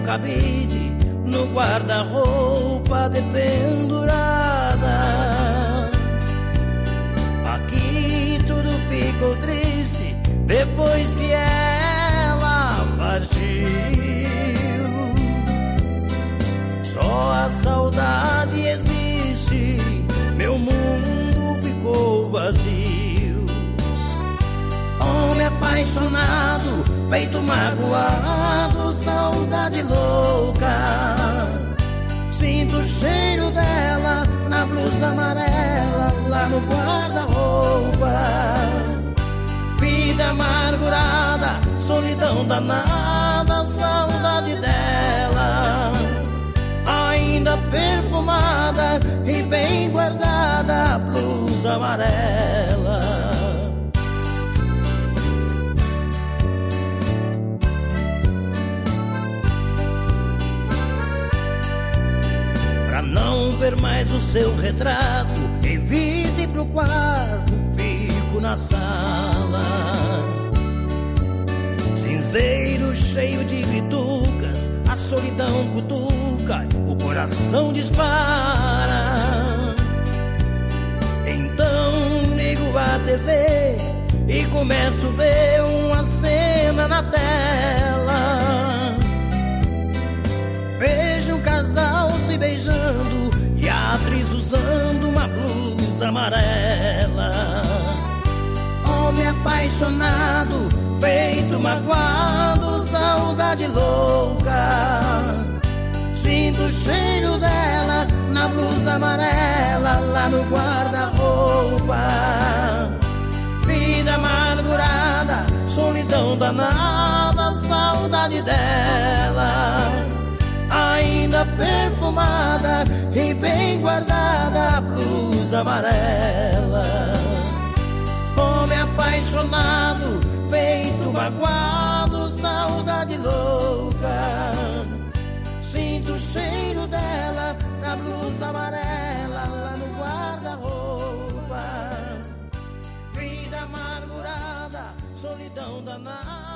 cabide no guarda-roupa dependurada. Aqui tudo ficou triste depois que ela partiu. Só a saudade existe, meu mundo ficou vazio. Homem apaixonado, peito magoado, saudade louca. Sinto o cheiro dela na blusa amarela, lá no guarda-roupa. Vida amargurada, solidão danada, saudade dela. Ainda perfumada e bem guardada, a blusa amarela. Pra não ver mais o seu retrato, evito ir pro quarto, fico na sala. Cinzeiro cheio de bitucas, a solidão cutuca, o coração dispara. Então ligo a TV e começo a ver uma cena na tela. Vejo um casal se beijando e a atriz usando uma blusa amarela. Homem apaixonado, peito magoado, saudade louca. Sinto o cheiro dela na blusa amarela, lá no guarda-roupa. Vida amargurada, solidão danada, saudade dela. Ainda perfumada e bem guardada, a blusa amarela. Homem apaixonado, peito magoado, saudade louca. Sinto o cheiro dela na blusa amarela, lá no guarda-roupa. Vida amargurada, solidão danada.